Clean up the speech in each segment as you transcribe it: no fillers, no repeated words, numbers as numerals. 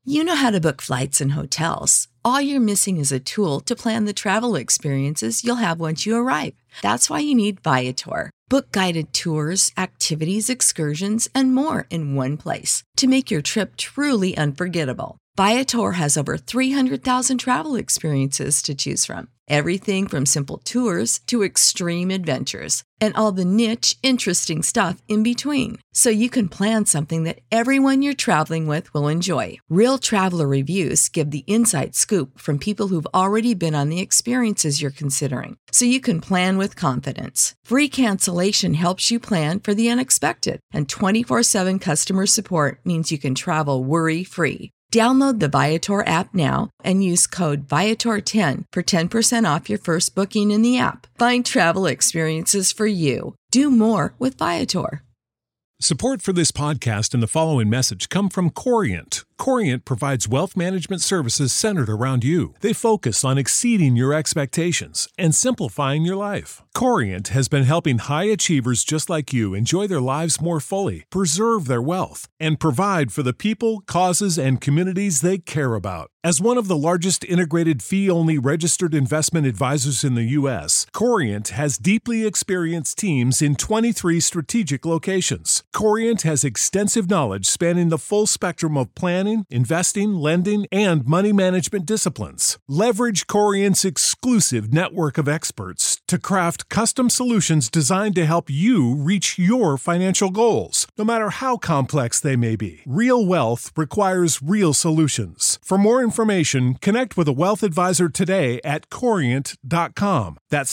You know how to book flights and hotels. All you're missing is a tool to plan the travel experiences you'll have once you arrive. That's why you need Viator. Book guided tours, activities, excursions, and more in one place to make your trip truly unforgettable. Viator has over 300,000 travel experiences to choose from. Everything from simple tours to extreme adventures and all the niche, interesting stuff in between. So you can plan something that everyone you're traveling with will enjoy. Real traveler reviews give the inside scoop from people who've already been on the experiences you're considering. So you can plan with confidence. Free cancellation helps you plan for the unexpected. And 24/7 customer support means you can travel worry-free. Download the Viator app now and use code Viator10 for 10% off your first booking in the app. Find travel experiences for you. Do more with Viator. Support for this podcast and the following message come from Corient. Corient provides wealth management services centered around you. They focus on exceeding your expectations and simplifying your life. Corient has been helping high achievers just like you enjoy their lives more fully, preserve their wealth, and provide for the people, causes, and communities they care about. As one of the largest integrated fee-only registered investment advisors in the U.S., Corient has deeply experienced teams in 23 strategic locations. Corient has extensive knowledge spanning the full spectrum of planning, investing, lending, and money management disciplines. Leverage Corient's exclusive network of experts to craft custom solutions designed to help you reach your financial goals, no matter how complex they may be. Real wealth requires real solutions. For more information, connect with a wealth advisor today at Corient.com. That's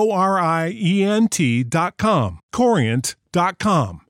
Corient.com. Corient.com.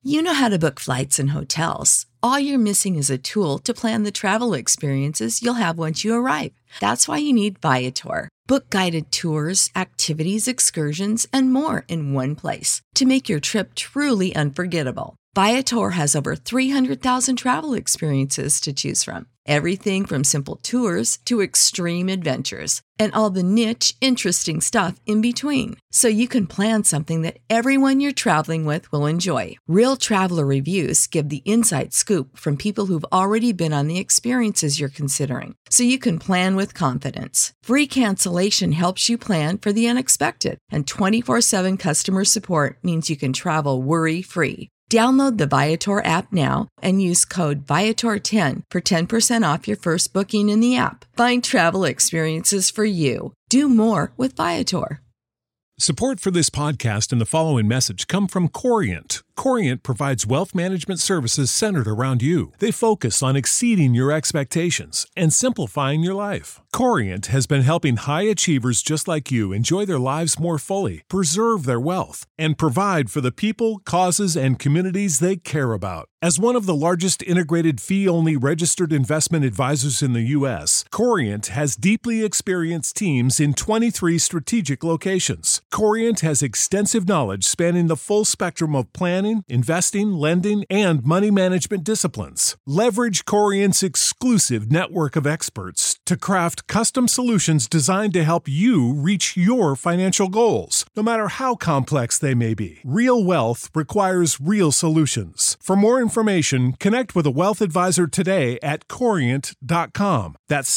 You know how to book flights and hotels. All you're missing is a tool to plan the travel experiences you'll have once you arrive. That's why you need Viator. Book guided tours, activities, excursions, and more in one place to make your trip truly unforgettable. Viator has over 300,000 travel experiences to choose from. Everything from simple tours to extreme adventures and all the niche, interesting stuff in between. So you can plan something that everyone you're traveling with will enjoy. Real traveler reviews give the inside scoop from people who've already been on the experiences you're considering. So you can plan with confidence. Free cancellation helps you plan for the unexpected. And 24/7 customer support means you can travel worry-free. Download the Viator app now and use code Viator10 for 10% off your first booking in the app. Find travel experiences for you. Do more with Viator. Support for this podcast and the following message come from Corient. Corient provides wealth management services centered around you. They focus on exceeding your expectations and simplifying your life. Corient has been helping high achievers just like you enjoy their lives more fully, preserve their wealth, and provide for the people, causes, and communities they care about. As one of the largest integrated fee-only registered investment advisors in the U.S., Corient has deeply experienced teams in 23 strategic locations. Corient has extensive knowledge spanning the full spectrum of planning, investing, lending, and money management disciplines. Leverage Corient's exclusive network of experts to craft custom solutions designed to help you reach your financial goals, no matter how complex they may be. Real wealth requires real solutions. For more information, connect with a wealth advisor today at Corient.com. That's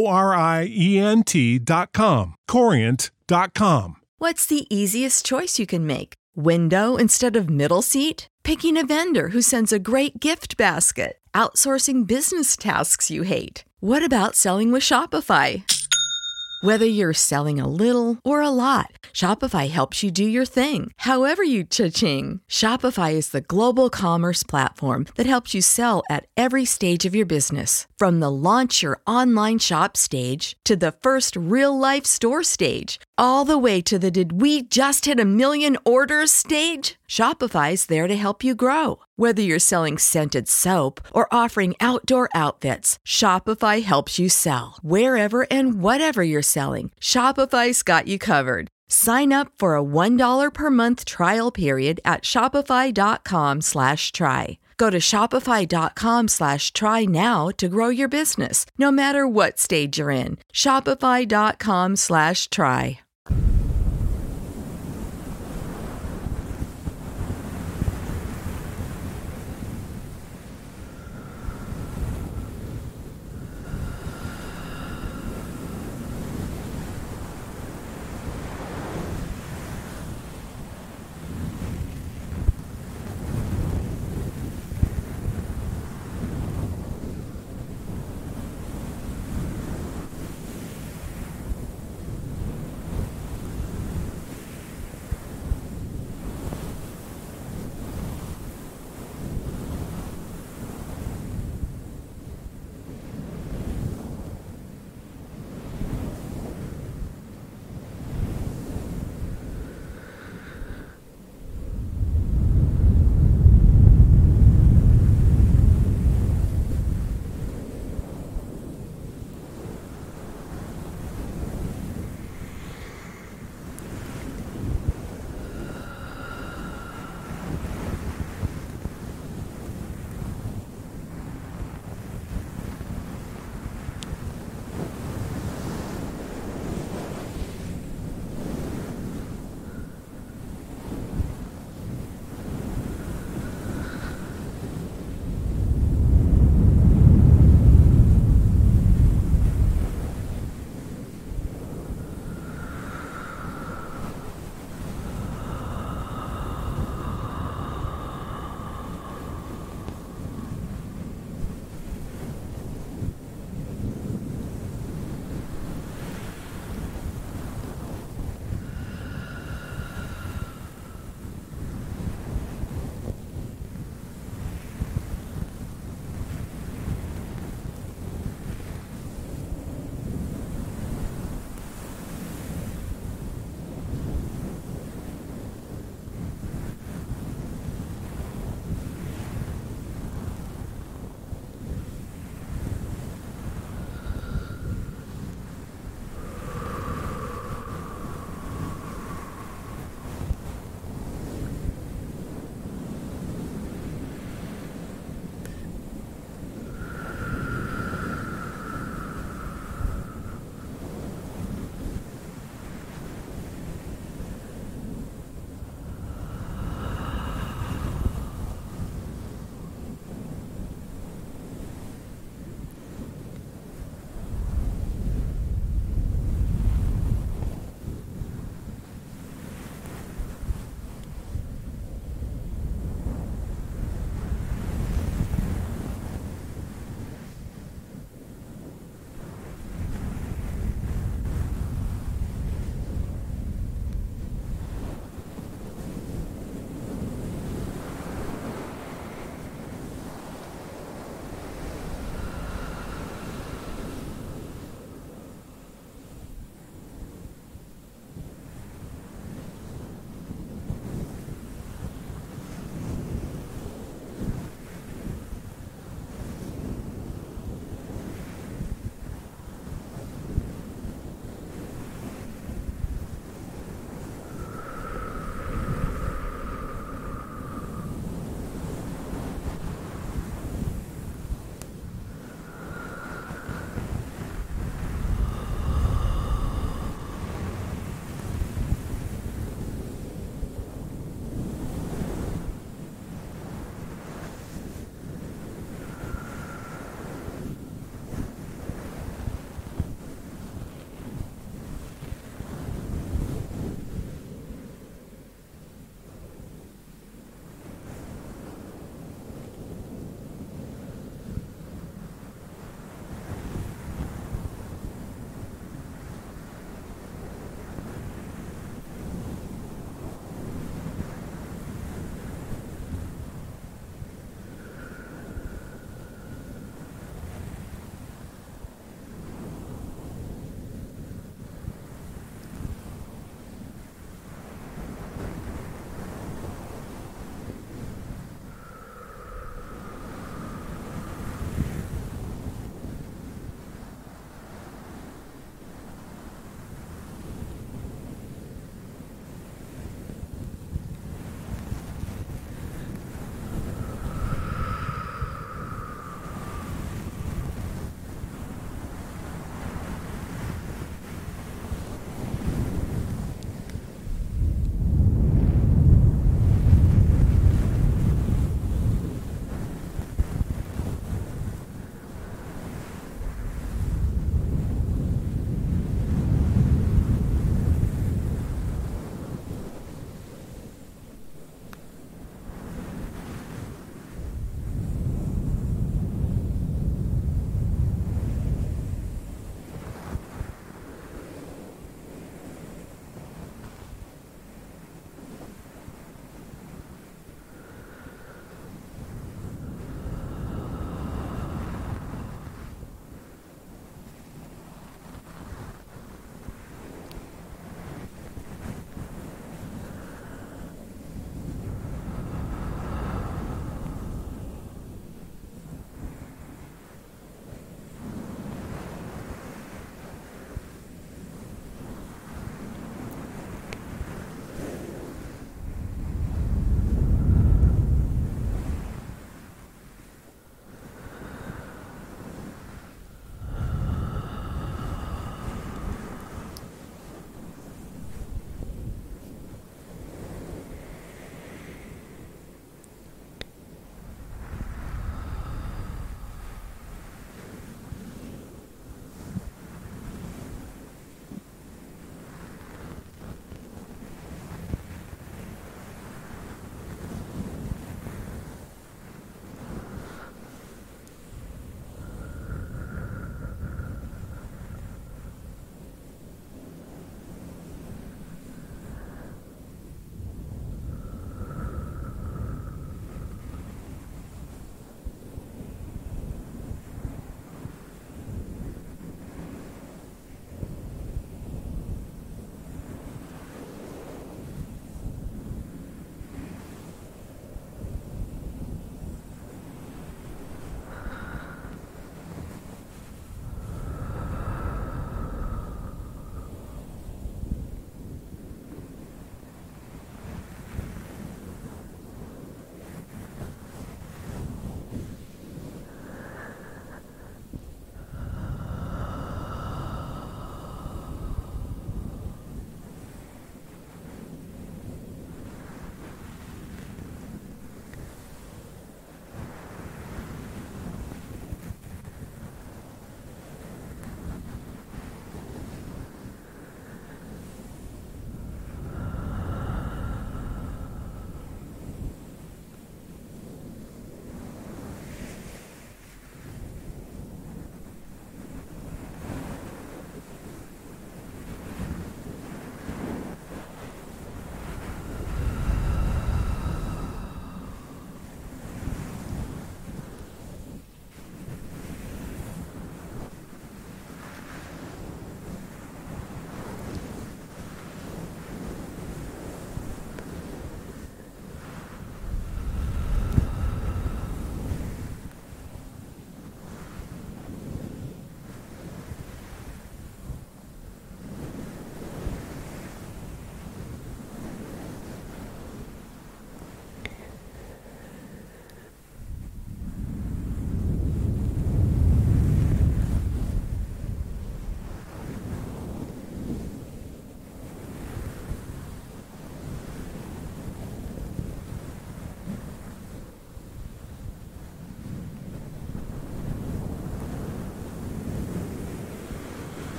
Corient.com. Corient.com. What's the easiest choice you can make? Window instead of middle seat? Picking a vendor who sends a great gift basket? Outsourcing business tasks you hate? What about selling with Shopify? Whether you're selling a little or a lot, Shopify helps you do your thing, however you cha-ching. Shopify is the global commerce platform that helps you sell at every stage of your business. From the launch your online shop stage to the first real-life store stage, all the way to the did we just hit 1 million orders stage. Shopify's there to help you grow. Whether you're selling scented soap or offering outdoor outfits, Shopify helps you sell. Wherever and whatever you're selling, Shopify's got you covered. Sign up for a $1 per month trial period at shopify.com/try. Go to shopify.com/try now to grow your business, no matter what stage you're in. Shopify.com/try.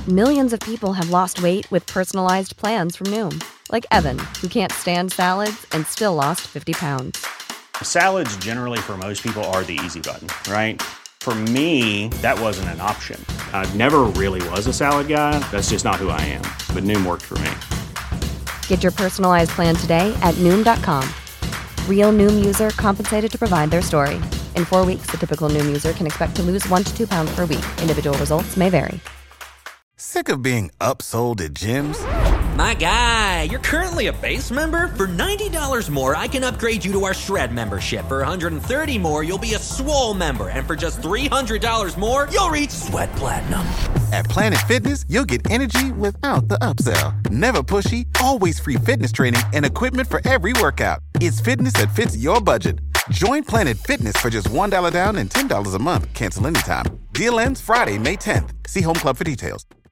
Millions of people have lost weight with personalized plans from Noom. Like Evan, who can't stand salads and still lost 50 pounds. Salads generally for most people are the easy button, right? For me, that wasn't an option. I never really was a salad guy. That's just not who I am. But Noom worked for me. Get your personalized plan today at Noom.com. Real Noom user compensated to provide their story. In 4 weeks, the typical Noom user can expect to lose 1 to 2 pounds per week. Individual results may vary. Sick of being upsold at gyms? My guy, you're currently a base member? For $90 more, I can upgrade you to our Shred membership. For $130 more, you'll be a Swole member. And for just $300 more, you'll reach Sweat Platinum. At Planet Fitness, you'll get energy without the upsell. Never pushy, always free fitness training and equipment for every workout. It's fitness that fits your budget. Join Planet Fitness for just $1 down and $10 a month. Cancel anytime. Deal ends Friday, May 10th. See Home Club for details.